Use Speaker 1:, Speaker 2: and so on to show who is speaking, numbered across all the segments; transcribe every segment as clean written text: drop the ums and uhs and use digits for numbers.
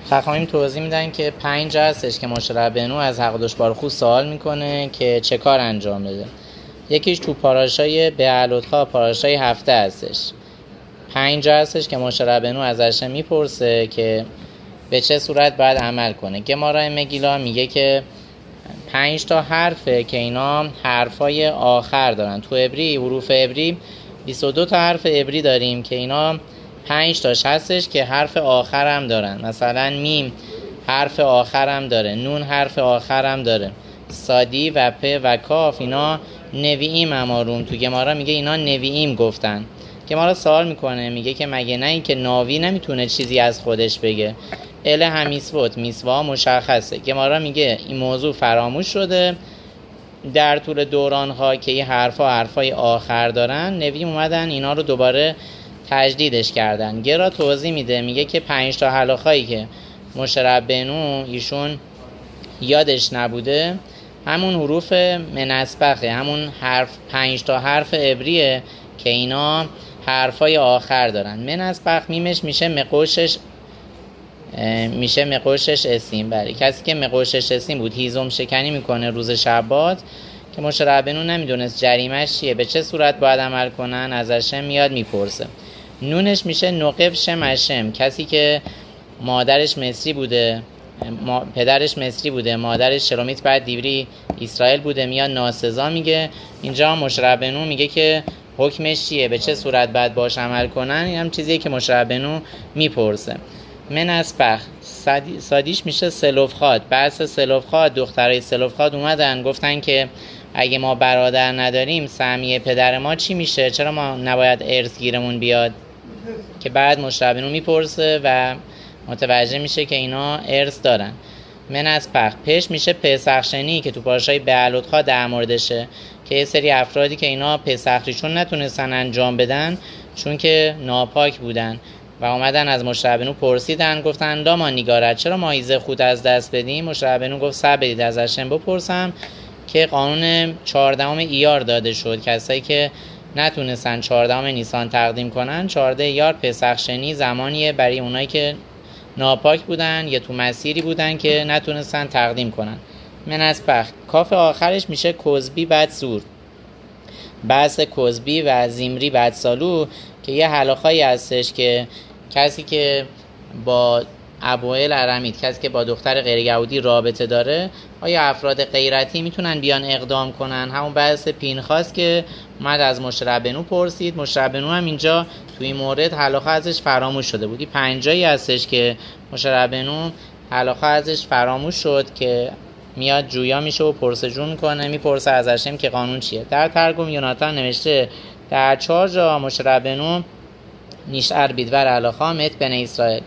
Speaker 1: خخامیم توضیح میدن که 5 جا هستش که مشتری ربیع‌نوح از حق دوشبارخو سوال میکنه که چه کار انجام بده. یکیش تو پاراشای بعلوت‌ها پاراشای هفته هستش. 5 جا هستش که مشتری ربیع‌نوح ازش میپرسه که به چه صورت باید عمل کنه. گمارای مگیلا میگه که 5 تا حرفه که اینا حرفای آخر دارن. تو عبری حروف عبری 22 تا حرف عبری داریم که اینا 5 تاش هستش که حرف آخر هم دارن. مثلا میم حرف آخر هم داره، نون حرف آخر هم داره، صادی و پ و کاف اینا نوییم اماروم. تو گمارا میگه اینا نوییم گفتن. گمارا سوال میکنه میگه که مگه نه این که ناوی نمیتونه چیزی از خودش بگه؟ اله همیسوت میسوا مشخصه. گمارا میگه این موضوع فراموش شده در طول دورانها که این حرفای آخر دارن، نویم اومدن اینا رو دوباره تجدیدش کردن. گرا توضیح میده میگه که 5 تا هلاخایی که مشتری ربیع‌نوح ایشون یادش نبوده همون حروف منسبخه، همون 5 تا حرف عبریه که اینا حرفای آخر دارن. منسبخ میمش میشه مقوشش اسیم. بله، کسی که مقوشش اسیم بود هیزم شکنی میکنه روز شبات که مشتری ربیع‌نوح نمیدونست جریمش چیه، به چه صورت باید عمل کنن، ازش میاد میپرسه. نونش میشه نقف شمشم، کسی که مادرش مصری بوده، پدرش مصری بوده، مادرش شلومیت بعد دیوری اسرائیل بوده، میاد ناسزا میگه. اینجا مشتری ربیع‌نوح میگه که حکمش چیه، به چه صورت باید باش عمل کنن. این هم چیزیه که مشتری ربیع‌نوح میپرسه. من اسبخ سادیش میشه سلوفخاد. بحث سلوفخاد، دخترای سلوفخاد اومدن گفتن که اگه ما برادر نداریم سهمیه پدر ما چی میشه، چرا ما نباید ارث گیرمون بیاد؟ که بعد مشتری ربیع‌نوح میپرسه و متوجه میشه که اینا ارث دارن. من از پش میشه پسخشنی که تو پاراشای بعلوت‌ها در موردشه که یه سری افرادی که اینا پسخریشون نتونستن انجام بدن چون که ناپاک بودن و اومدن از مشتری ربیع‌نوح پرسیدن، گفتن لاما نیگارت، چرا مایزه خود از دست بدیم؟ مشتری ربیع‌نوح گفت سب بدید ازشم بپرسم که قانون 14 ایار داده شد، کسایی که نتونستن 14 نیسان تقدیم کنن 14 ایار پسخشنی زمانیه برای اونایی که ناپاک بودن یا تو مسیری بودن که نتونستن تقدیم کنن. من از پخ کاف آخرش میشه کزبی بعد زور. بحث کزبی و زیمری بعد سالو که یه حلاخایی هستش که کسی که با ابوئل ارمید، کسی که با دختر غیر یهودی رابطه داره، آیا افراد غیرتی میتونن بیان اقدام کنن؟ همون بحث پینخاس که اومد از مشتری ربیع‌نوح پرسید. مشتری ربیع‌نوح هم اینجا توی این مورد حلاخه ازش فراموش شده بودی. 5 جایی هستش که مشتری ربیع‌نوح حلاخه ازش فراموش شد که میاد جویا میشه و پرسجو میکنه، میپرسه ازشم که قانون چیه. در ترجمه یوناتان نوشته در 4 جا مشتری ربیع‌نوح نیشعر بیدور حلاخه مت بن اسرائیل،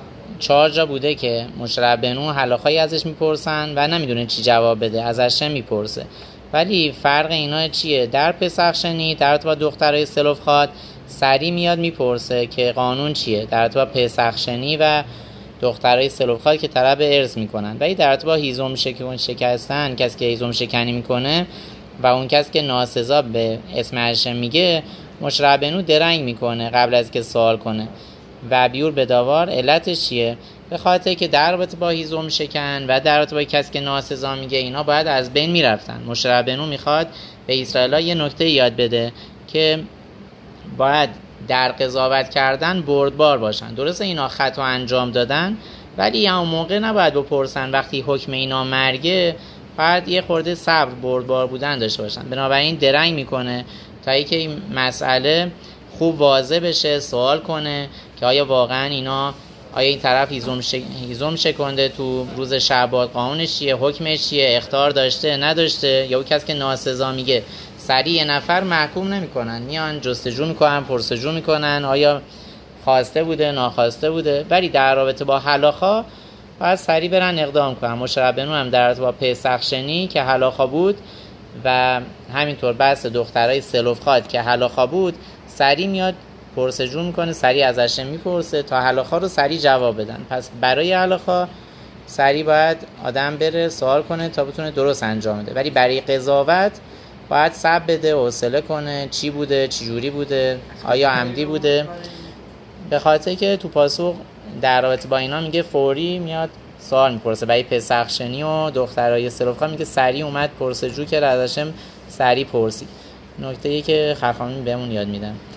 Speaker 1: 4 جا بوده که مشتری ربیع‌نوح حلاخه‌ای ازش میپرسن و نمیدونه چی جواب بده، ازش میپرسه. ولی فرق اینا چیه؟ در پسخشنی در ارتباط دخترای سلوفخاد سری میاد میپرسه که قانون چیه در ارتباط پسخشنی و دخترای سلوفخاد که طلب ارث میکنن. ولی در ارتباط هیزم شکستن، کسی که هیزم شکنی میکنه و اون کسی که ناسزا به اسم هشم میگه، مشتری ربیع‌نوح درنگ میکنه قبل از که سوال کنه و بیور به داوار. علتش چیه؟ به خاطر که در رابطه با هیزم شکن و در رابطه با کسی که ناسزا میگه اینا باید از بین میرفتن. مشتری ربیع‌نوح میخواد به اسرائیل‌ها یه نکته یاد بده که باید در قضاوت کردن بردبار باشن. درسته اینا خطا انجام دادن، ولی اون موقع نباید بپرسن وقتی حکم اینا مرگه، باید یه خورده صبر بردبار بودن داشته باشن. بنابراین درنگ میکنه تا اینکه این مسئله خوب واضح بشه، سوال کنه که آیا واقعا اینا، آیا این طرف هیزم شکنده تو روز شبات، قانونش چیه، حکمش چیه، اخطار داشته نداشته، یا اون کسی که ناسزا میگه سریع یه نفر محکوم نمیکنن، میان جستجو میکنن، پرسجو میکنن آیا خواسته بوده ناخواسته بوده. ولی در رابطه با حلاخا باید سریع برن اقدام کنن. مشتری ربیع‌نوح هم در رابطه با پسخشنی که حلاخا بود و همینطور بحث دخترای سلوفخاد که حلاخا بود سریع میاد پرسجو میکنه، سریع ازش میپرسه تا حلاخا رو سریع جواب بدن. پس برای حلاخا سریع باید آدم بره سوال کنه تا بتونه درست انجام بده، ولی برای قضاوت باید صبر بده، حوصله کنه چی بوده، چی جوری بوده، آیا عمدی بوده. به خاطر که تو پاسخ در رابطه با اینا میگه فوری میاد سوال میپرسه. برای پسخشنی و دخترای سلوفخا میگه سریع اومد پرسجو که ازشم سریع پرسید. نکته‌ای که خخامی بهمون یاد میدن.